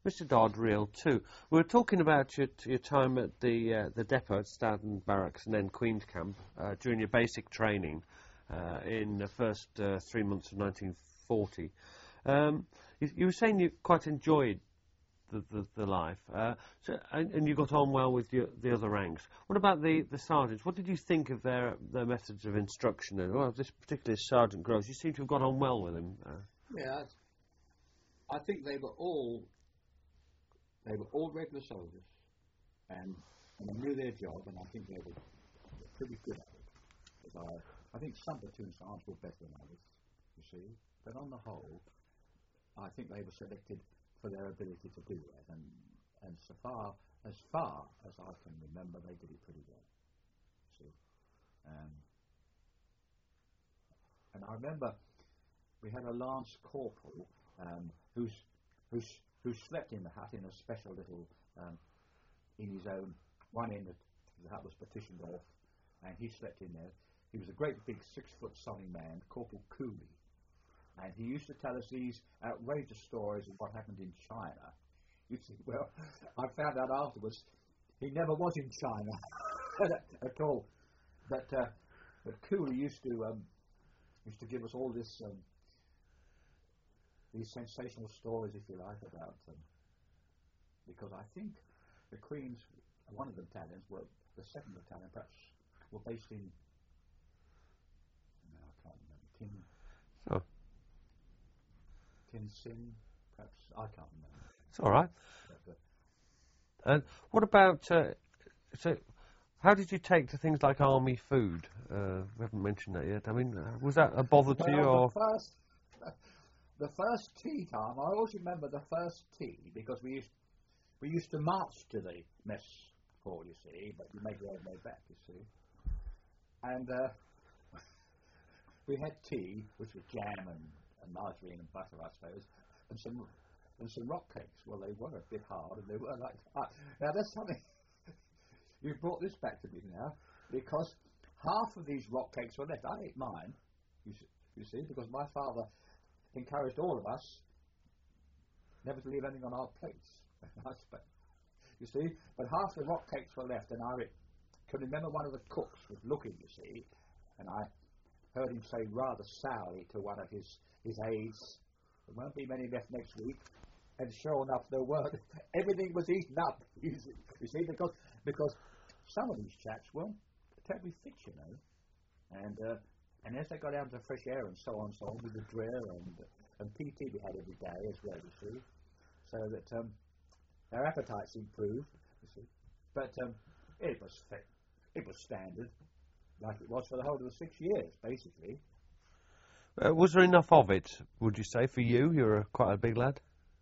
Mr. Dodd, Reel 2. We were talking about your time at the depot at Stoughton Barracks and then Queen's Camp during your basic training in the first 3 months of 1940. You were saying you quite enjoyed the life, and you got on well with the other ranks. What about the sergeants? What did you think of their methods of instruction? And well, this particular Sergeant Groves, you seem to have got on well with him. Yeah, I think they were all regular soldiers, and they knew their job, and I think they were pretty good at it. I think some platoon sergeants were better than others, you see, but on the whole, I think they were selected for their ability to do that, and so far as I can remember, they did it pretty well. See, and I remember we had a lance corporal who slept in the hut in a special little in his own one end of the hut was partitioned off, and he slept in there. He was a great big 6-foot solid man, Corporal Cooley. And he used to tell us these outrageous stories of what happened in China. You see, well, I found out afterwards he never was in China at all. But Cooley used to give us all this these sensational stories, if you like, about them. Because I think the Queen's, one of the battalions, the second battalion perhaps, were based in, no, I can't remember, Tin perhaps, I can't remember. It's all right. And what about, so how did you take to things like army food? We haven't mentioned that yet. I mean, was that a bother to you? Or? The first tea time, I always remember the first tea, because we used to march to the mess hall, you see, but you make your own way back, you see. And we had tea, which was jam and margarine and butter, I suppose, and some rock cakes. Well, they were a bit hard, and they were like now there's something. You brought this back to me now, because half of these rock cakes were left. I ate mine, you see, because my father encouraged all of us never to leave anything on our plates. You see, but half the rock cakes were left, and I can remember one of the cooks was looking, you see, and I heard him say rather sourly to one of his aides, "There won't be many left next week." And sure enough, there weren't. Everything was eaten up, you see, because some of these chaps weren't terribly fit, you know, and as they got out into fresh air and so on with the drill and PT we had every day as well, you see, so that their appetites improved, you see, but it was standard, like it was for the whole of the 6 years, basically. Was there enough of it, would you say, for you? You're quite a big lad.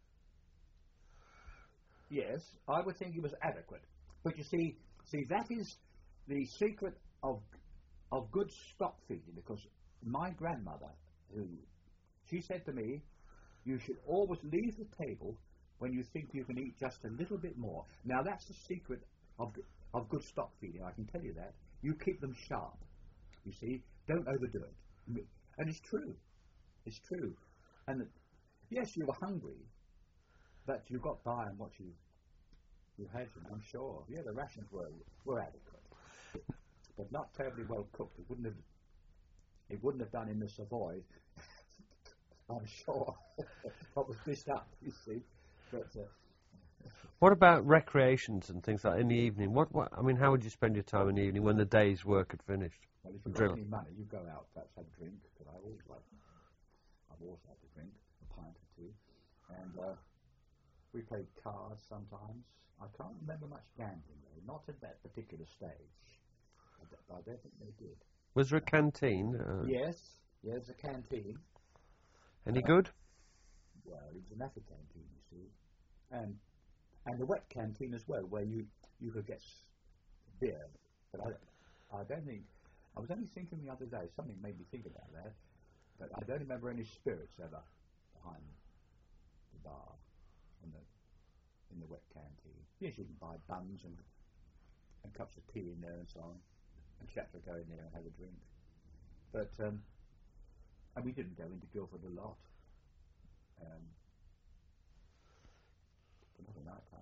Yes, I would think it was adequate. But you see, that is the secret of good stock feeding, because my grandmother, she said to me, you should always leave the table when you think you can eat just a little bit more. Now that's the secret of good stock feeding, I can tell you that. You keep them sharp, you see, don't overdo it. And it's true. And yes, you were hungry, but you got by on what you had, you know, I'm sure. Yeah, the rations were adequate, but not terribly well cooked. It wouldn't have done in the Savoy, I'm sure. What was dished up, you see. But what about recreations and things like in the evening? What I mean, how would you spend your time in the evening when the day's work had finished? Well, if you've got any money, you go out, perhaps have a drink, because I've always liked to drink, a pint or two, and we played cards sometimes. I can't remember much gambling, though, not at that particular stage. I don't think they did. Was there a canteen? Yes, a canteen. Any good? Well, it was an Naffy canteen, you see, and the wet canteen as well, where you could get beer. But I don't think. I was only thinking the other day. Something made me think about that. But I don't remember any spirits ever behind the bar in the wet canteen. Yes, you can buy buns and cups of tea in there and so on, and chaps would go in there and have a drink. But and we didn't go into Guildford a lot.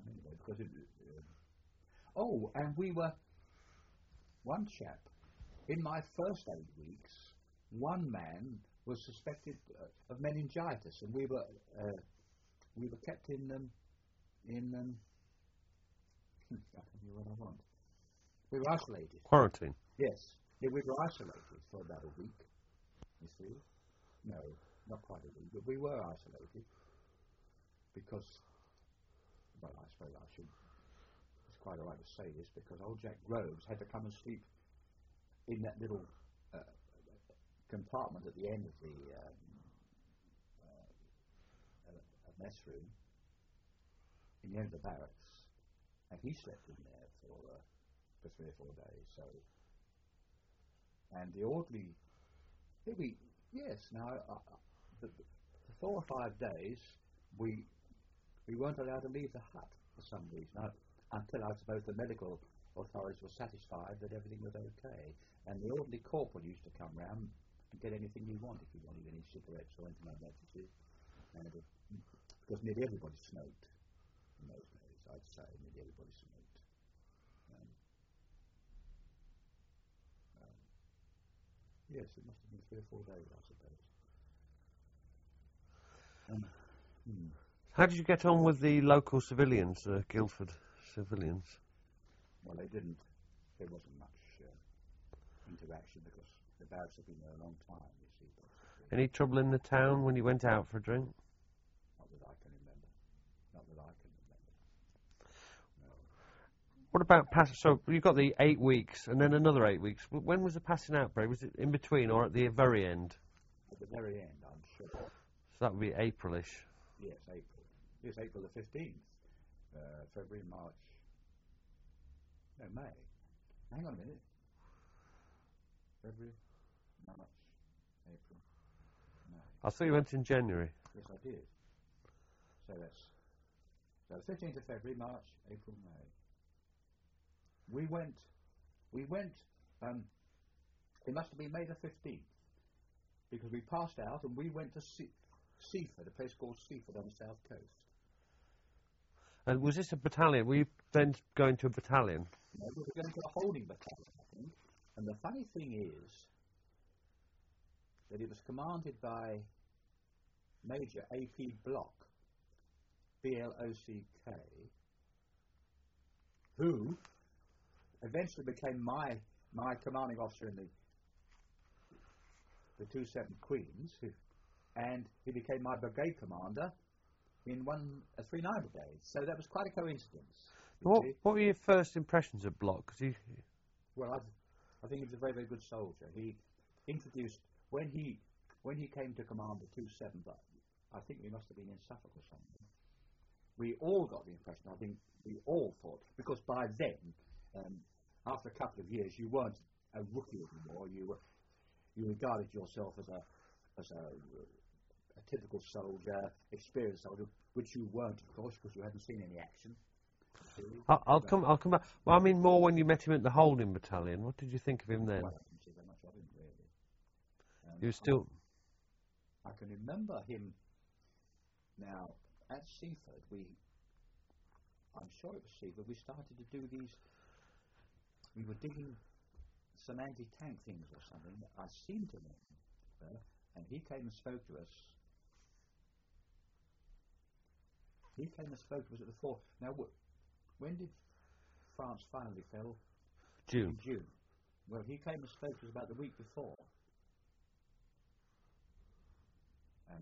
anyway, because oh, and we were one chap in my first 8 weeks. One man was suspected of meningitis, and we were kept in I don't know what I want. We were isolated. Quarantine. Yes, we were isolated for about a week. You see, no, not quite a week, but we were isolated because, well, I suppose I should. It's quite all right to say this because old Jack Groves had to come and sleep in that little compartment at the end of the mess room, in the end of the barracks, and he slept in there for 3 or 4 days. So, and the orderly, now the 4 or 5 days we weren't allowed to leave the hut for some reason, until I suppose the medical authorities were satisfied that everything was okay, and the orderly corporal used to come round and get anything you want if you wanted any cigarettes or anything like that. You see, and because nearly everybody smoked in those days, I'd say nearly everybody smoked. Yes, it must have been 3 or 4 days, I suppose. How did you get on with the local civilians, Guildford civilians? Well, there wasn't much interaction because the barracks have been there a long time, you see. Any trouble in the town when you went out for a drink? Not that I can remember. No. What about so you got the 8 weeks and then another 8 weeks. When was the passing out break? Was it in between or at the very end? At the very end, I'm sure. So that would be Aprilish. Yes, April. Yes, April the 15th. February, March. No, May. Hang on a minute. February, March, April, May. I thought you went in January. Yes, I did. So that's the 15th of February, March, April, May. We went. It must have been May the 15th because we passed out and we went to Seaford, a place called Seaford on the south coast. And was this a battalion? Were you then going to a battalion? No, we were going to a holding battalion, I think. And the funny thing is that it was commanded by Major A.P. Block, B-L-O-C-K, who eventually became my commanding officer in the 27 Queens, and he became my brigade commander in 3-9 brigade. So that was quite a coincidence. What were your first impressions of Block? Well, I think he was a very, very good soldier. He introduced when he came to command the 27, but I think we must have been in Suffolk or something. We all got the impression. I think we all thought because by then, after a couple of years, you weren't a rookie anymore. You regarded yourself as a typical soldier, experienced soldier, which you weren't, of course, because you hadn't seen any action. I'll come back. Well, I mean more when you met him at the holding battalion. What did you think of him then? Well, I didn't see that much of him, really. You were still... I can remember him now at Seaford. I'm sure it was Seaford. We started to do these. We were digging some anti-tank things or something. I seem to remember, and he came and spoke to us. He came and spoke to us at the fort. Now, when did France finally fell? June. In June. Well, he came and spoke to us about the week before. And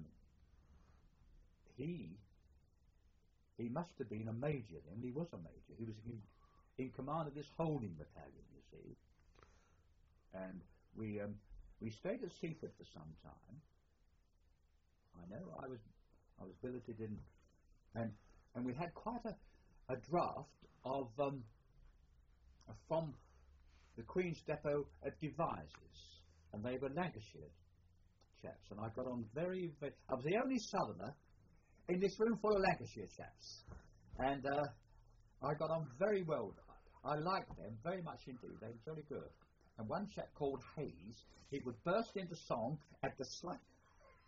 he must have been a major then. He was a major. He was in command of this holding battalion, you see. And we stayed at Seaford for some time. I know I was billeted in, and we had quite a draft of from the Queen's Depot at Devizes, and they were Lancashire chaps, and I got on very, very... I was the only southerner in this room full of Lancashire chaps, and I got on very well. I liked them very much indeed. They were very good. And one chap called Hayes, he would burst into song at the slight...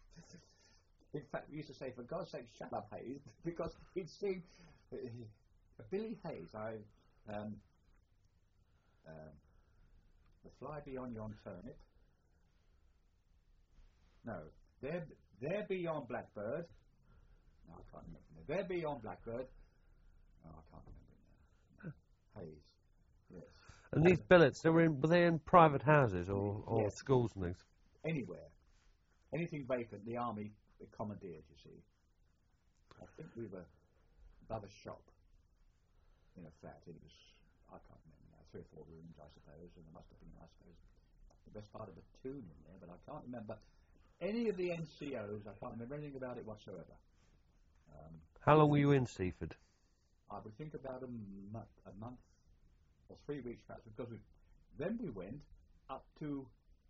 In fact, we used to say, for God's sake, shut up, Hayes, because he'd sing... Billy Hayes, The Fly Beyond Yon Turnip. No, There Beyond Blackbird. No, I can't remember. There Beyond Blackbird. Oh, I can't remember it now. Hayes. Yes. And these billets, were they in private houses or Yes. schools and things? Anywhere. Anything vacant, the army commandeered, you see. I think we were above a shop in a flat. It was, I can't remember now, 3 or 4 rooms, I suppose, and there must have been, I suppose, the best part of a tomb in there, but I can't remember any of the NCOs. I can't remember anything about it whatsoever. How long were you in Seaford? I would think about a month or 3 weeks perhaps, because then we went up to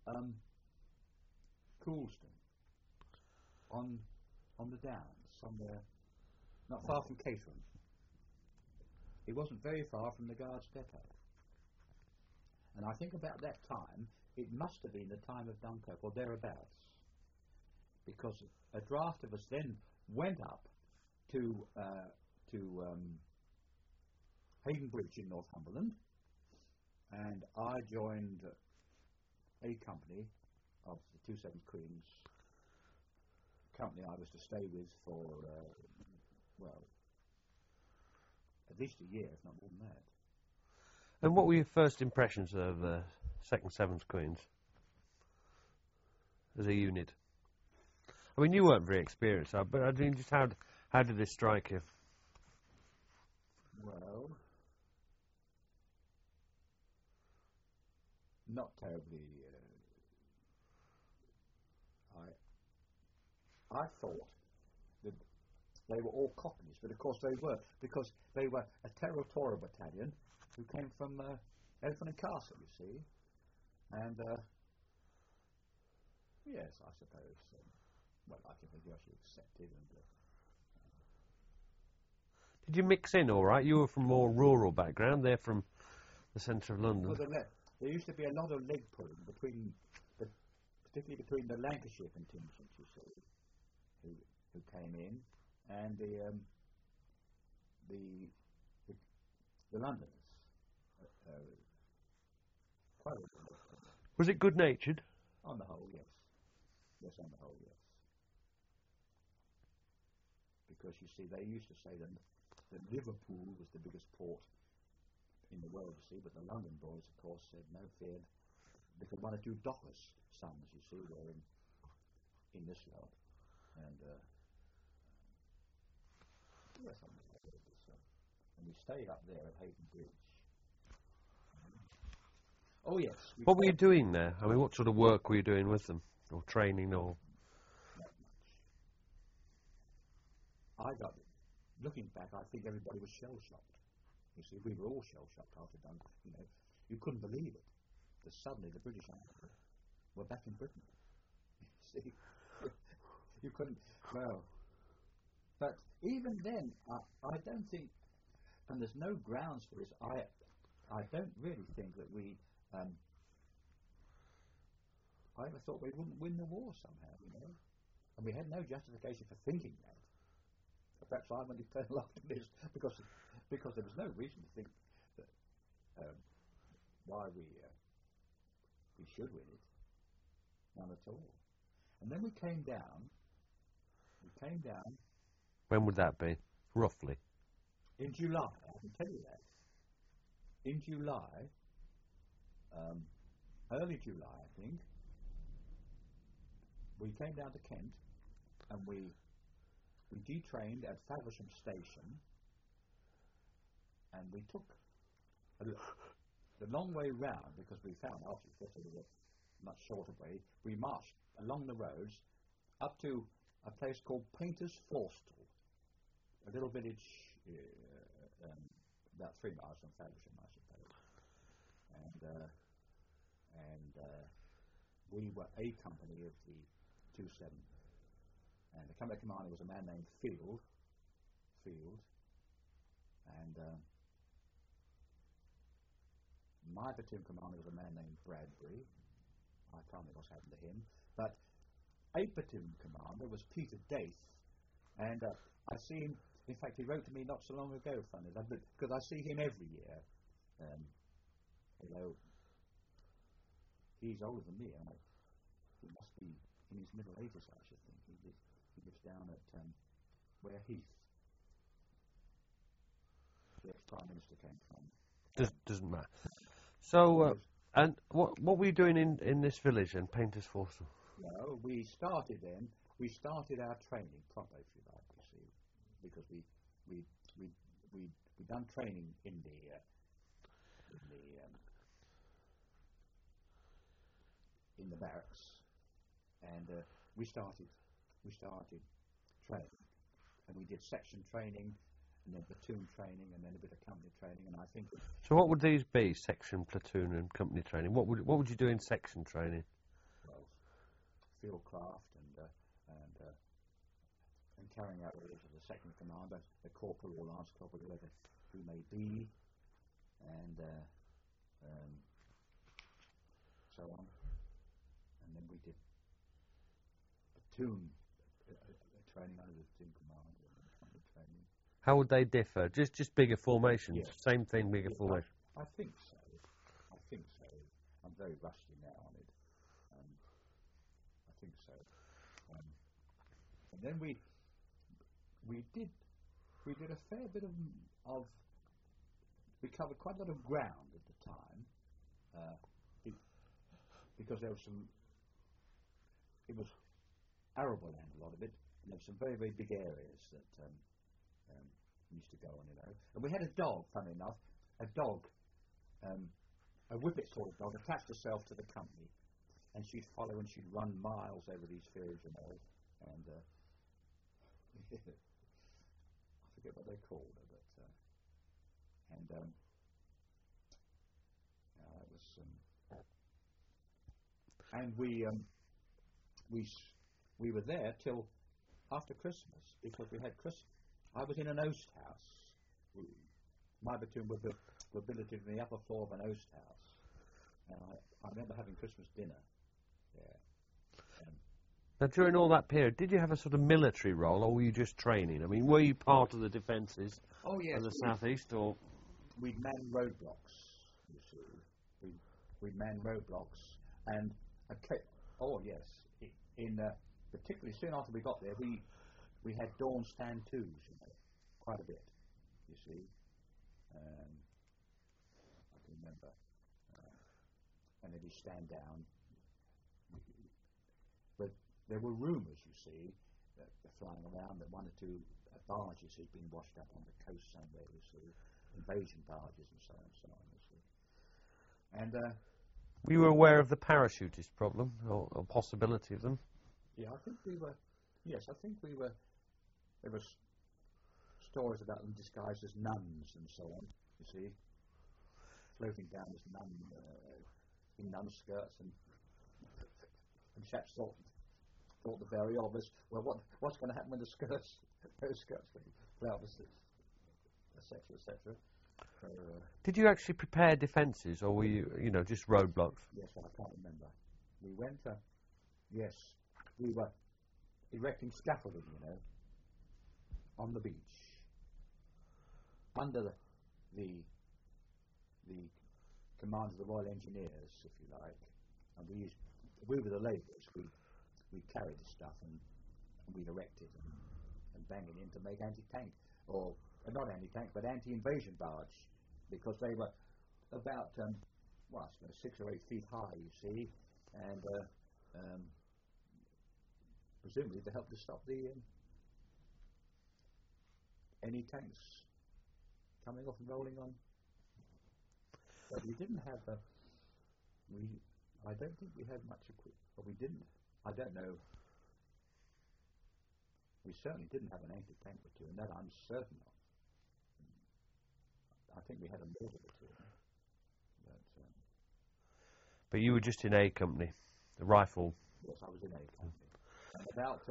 Coulston on the Downs, somewhere not far from Caterham. It wasn't very far from the Guards Depot. And I think about that time, it must have been the time of Dunkirk, or thereabouts, because a draft of us then went up to Hayden Bridge in Northumberland, and I joined a company of the 27th Queen's company I was to stay with for, well, at least a year, if not more than that. And what were your first impressions of 2nd 7th Queens as a unit? I mean, you weren't very experienced, but I mean, just how did this strike you? Well, not terribly. I thought that they were all Cockneys, but of course they were, because they were a Territorial battalion who came from Elephant and Castle, you see. And yes, I suppose. Well, I think they actually accepted. And Did you mix in all right? You were from more rural background. They're from the centre of London. well, there used to be a lot of leg pulling particularly between the Lancashire contingents, you see, who came in, and the Londoners. Quite a lot of leg pulling. Was it good-natured? On the whole, yes. Yes, on the whole, yes. Because you see, they used to say that Liverpool was the biggest port in the world, you see, but the London boys, of course, said no fear. Because one or two dockers' sons, you see, were in this lot. And yes, and we stayed up there at Hayden Bridge. Oh yes. What were you doing there? I mean, what sort of work were you doing with them, or training, or? Not much. Looking back, I think everybody was shell-shocked. You see, we were all shell-shocked after Dunkirk. You know, you couldn't believe it. That suddenly the British Army were back in Britain. You see, you couldn't. Well, but even then, I don't think, and there's no grounds for this. I don't really think that we. I ever thought we wouldn't win the war somehow, you know, and we had no justification for thinking that. Perhaps I'm an eternal optimist because there was no reason to think that why we should win it. None at all. And then we came down. When would that be, roughly? In July, I can tell you that. In July, early July, I think, we came down to Kent, and we detrained at Faversham Station, and we took the long way round, because we found after there was a much shorter way. We marched along the roads up to a place called Painter's Forstal, a little village about 3 miles from Faversham, I suppose. And we were a company of the 2-7, and the company commander was a man named Field, and my platoon commander was a man named Bradbury. I can't remember what's happened to him, but a platoon commander was Peter Daith, and I see him In fact, he wrote to me not so long ago, funny, because I see him every year. Although he's older than me, and he must be in his middle ages, I should think. He lives down at where Heath, the ex-Prime Minister, came from. Doesn't matter. So, and what were you doing in this village in Painters Forsell? No, we started then. We started our training proper, if you like, you see, because we done training in the barracks, and we started training, and we did section training, and then platoon training, and then a bit of company training, and I think. So what would these be? Section, platoon, and company training. What would you do in section training? Well, field craft and carrying out orders of the second commander, the corporal or lance corporal, whoever he may be, and so on. And then we did platoon training under the platoon commander and company training. How would they differ? Just bigger formations. Yes. Same thing, bigger formation. I think so. I'm very rusty now on it. I think so. And then we did a fair bit of we covered quite a lot of ground at the time, because there was it was arable land, a lot of it, and there were some very, very big areas that used to go on, you know. And we had a dog, funny enough, a whippet sort of dog, attached herself to the company, and she'd follow and she'd run miles over these fields and all, and I forget what they called her, but it was and we were there till after Christmas, because we had Christmas. I was in an oast house. My platoon were billeted in the upper floor of an oast house, and I remember having Christmas dinner there. Now, during all that period, did you have a sort of military role, or were you just training? I mean, were you part of the defences of the southeast, or we'd man roadblocks? You see, we'd man roadblocks, and particularly soon after we got there, we had dawn stand twos, you know, quite a bit. You see, I can remember, and then we stand down. But there were rumours, you see, that flying around that one or two barges had been washed up on the coast somewhere, you see, invasion barges and so on, you see. And were you aware of the parachutist problem, or possibility of them? Yeah, I think we were. Yes, I think we were. There were stories about them disguised as nuns and so on, you see, floating down as in nun skirts, and chaps thought the very obvious. Well, what's going to happen when those skirts flout, etc., etc. Did you actually prepare defences, or were you, just roadblocks? Yes, well, I can't remember. We went. Yes, we were erecting scaffolding, you know, on the beach under the command of the Royal Engineers, if you like, and we were the labourers. We carried the stuff and we'd erect it and bang it in to make anti-tank, or not anti-tank, but anti-invasion barge, because they were about 6 or 8 feet high, you see, and presumably to help to stop any tanks coming off and rolling on. But we didn't have I don't think we had much equipment. But we didn't. I don't know. We certainly didn't have an anti-tank platoon. That I'm certain of. I think we had a mortar platoon. But you were just in A company, the rifle. Yes, I was in A company. And about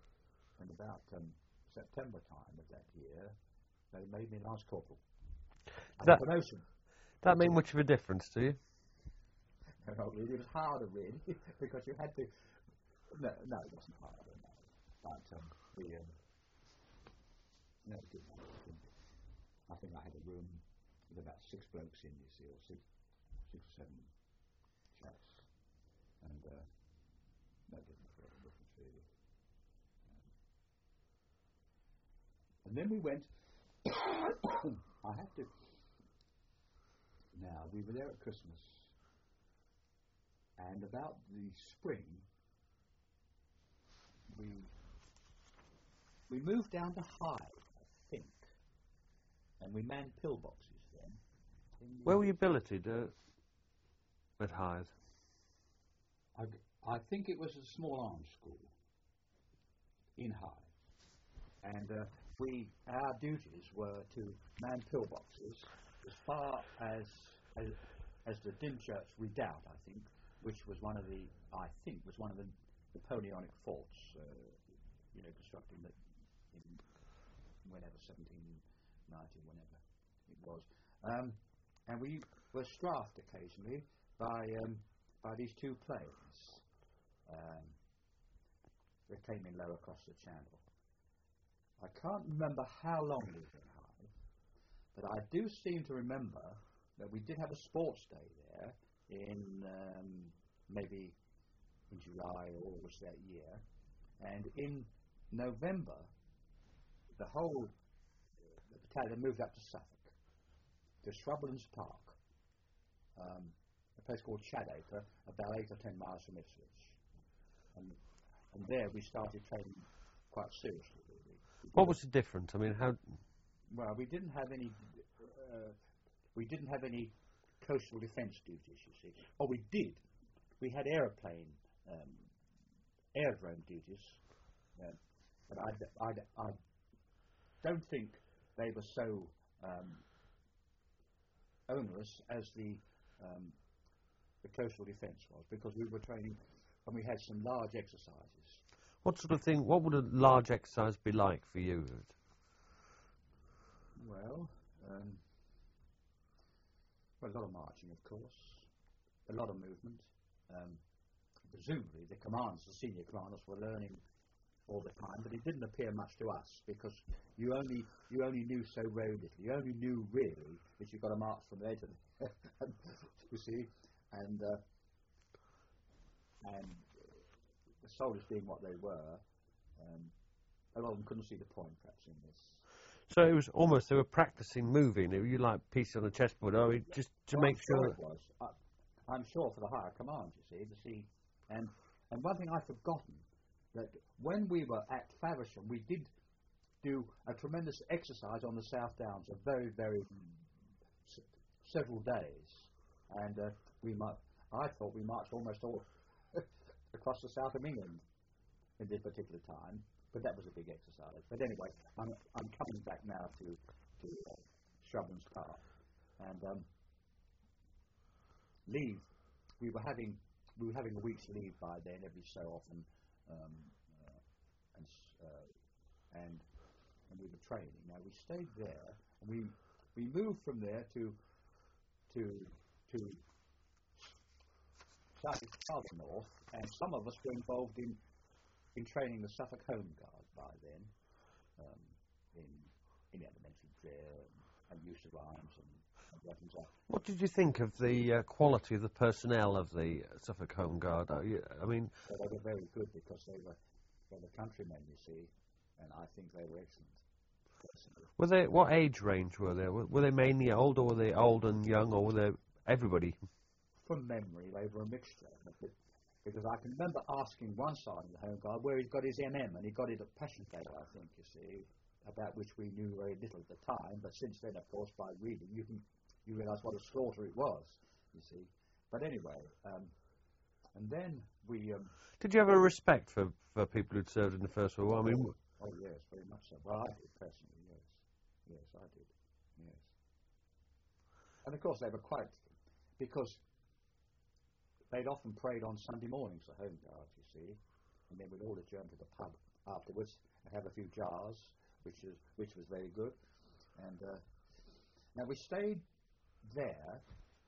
September time of that year, they made me lance corporal. Promotion. That made much of a difference to you? No, it was harder, really, because you had to. No, it wasn't harder. No. But No, good night. I think I had a room with about 6 blokes in, you see, or six or 7 chaps, and no difference really. And then we went. I have to. Now we were there at Christmas, and about the spring, we moved down to Hyde, I think, and we manned pillboxes then. Where were you billeted at Hythe? I think it was a small arms school in Hyde, and our duties were to man pillboxes as far as the Dymchurch Redoubt, I think, which was one of the Napoleonic forts, constructed in whenever 1790, whenever it was, and we were strafed occasionally by these 2 planes that came in low across the channel. I can't remember how long we were in Hythe, but I do seem to remember that we did have a sports day there in maybe in July or August that year, and in November the battalion moved up to Suffolk, to Shrublands Park, a place called Chadacre, about 8 or 10 miles from Ipswich, and there we started training quite seriously. What was the difference? I mean, how? Well, we didn't have any coastal defence duties, you see. Oh, we did. We had aerodrome duties, but I don't think they were so onerous as the coastal defence was, because we were training and we had some large exercises. What sort of thing? What would a large exercise be like for you? Well, a lot of marching, of course, a lot of movement. Presumably, the senior commanders, were learning all the time, but it didn't appear much to us because you only knew so very little. You only knew really that you've got to march from there to there, you see, and the soldiers being what they were, a lot of them couldn't see the point, perhaps, in this. So it was almost, they were practicing moving. You like piece on a chessboard, just to make sure. It was. I'm sure for the higher command, you see, and one thing I've forgotten, that when we were at Faversham, we did do a tremendous exercise on the South Downs, a very, very several days, and I thought we marched almost all across the south of England in this particular time, but that was a big exercise. But anyway, I'm coming back now to Shrublands Park, and leave. We were having a week's leave by then, every so often, and we were training. Now we stayed there, and we moved from there to slightly farther north, and some of us were involved in training the Suffolk Home Guard by then, in elementary drill and use of arms and weapons. What did you think of the quality of the personnel of the Suffolk Home Guard? I mean, well, they were very good because they were countrymen, you see, and I think they were excellent. Personally. Were they? What age range were they? Were they mainly old, or were they old and young, or were they everybody? From memory, they were a mixture. Because I can remember asking one sergeant of the Home Guard where he'd got his MM, and he got it at Passchendaele, I think, you see, about which we knew very little at the time. But since then, of course, by reading, you realise what a slaughter it was, you see. But anyway, and then we... Did you have a respect for people who'd served in the First World War? I mean, oh, yes, very much so. Well, I did, personally, yes. Yes, I did, yes. And, of course, they were quite... Because they'd often prayed on Sunday mornings, the Home Guards, you see, and then we'd all adjourn to the pub afterwards and have a few jars, which was very good. And now we stayed there.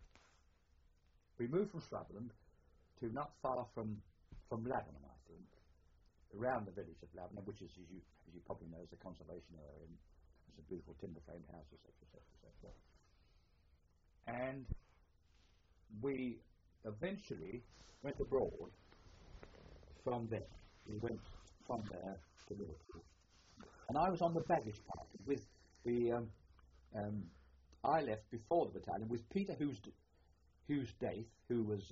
We moved from Shrubland to not far from Lavenham, I think, around the village of Lavenham, which is, as you probably know, is a conservation area It's a beautiful timber framed house, etc., etc., etc. And we eventually went abroad from there. We went from there to Liverpool. And I was on the baggage party with I left before the battalion with Peter Hughes-Daith, who was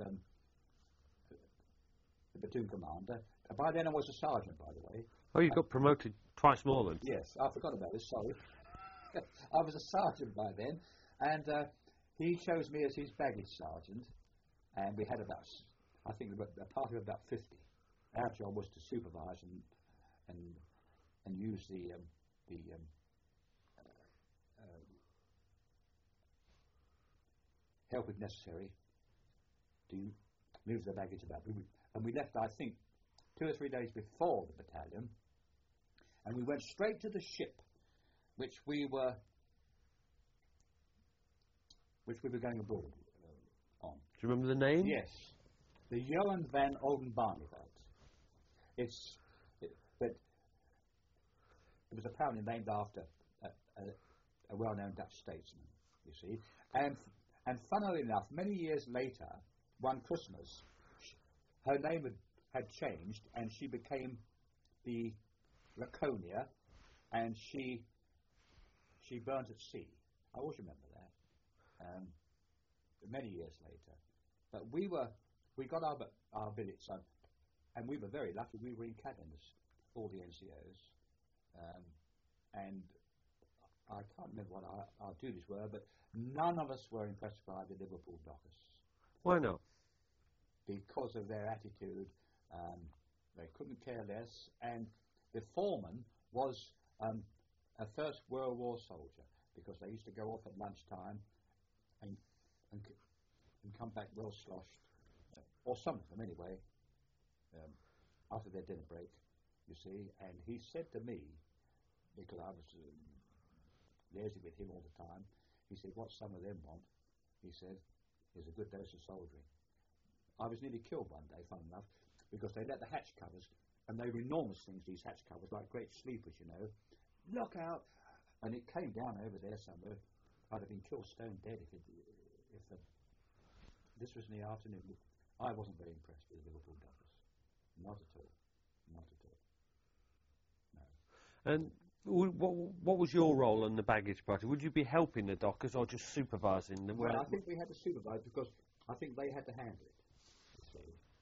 the platoon commander. By then I was a sergeant, by the way. Oh, you got promoted twice more than? Yes, I forgot about this, sorry. I was a sergeant by then, and he chose me as his baggage sergeant, and we had about, I think, a party of about 50. Our job was to supervise and use the help if necessary to move the baggage about. And we left, I think, 2 or 3 days before the battalion, and we went straight to the ship which we were going abroad on. Do you remember the name? Yes, the Johan van Oldenbarneveld. It was apparently named after a well-known Dutch statesman, you see. And funnily enough, many years later, one Christmas, her name had changed, and she became the Laconia, and she burnt at sea. I always remember that. Many years later, but we got our billets, and we were very lucky. We were in cabins, all the NCOs, and I can't remember what our duties were, but none of us were impressed by the Liverpool dockers. Why not? Because of their attitude. They couldn't care less, and the foreman was a First World War soldier, because they used to go off at lunchtime and come back well sloshed, or some of them anyway, after their dinner break, you see. And he said to me, because I was liaising with him all the time, he said, what some of them want, he said, is a good dose of soldiering. I was nearly killed one day, fun enough, because they let the hatch covers, and they were enormous things, these hatch covers, like great sleepers, you know. Look out! And it came down over there somewhere. I'd have been killed stone dead if this was in the afternoon. I wasn't very impressed with the Liverpool dockers. Not at all. Not at all. No. And what was your role in the baggage party? Would you be helping the dockers or just supervising them? Well, I think we had to supervise because I think they had to handle it. So,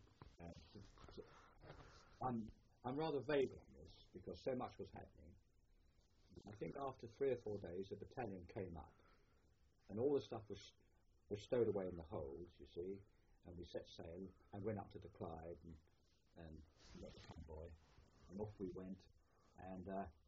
I'm rather vague on this because so much was happening. I think after 3 or 4 days, the battalion came up, and all the stuff was stowed away in the holds, you see, and we set sail and went up to the Clyde and met the convoy, and off we went, and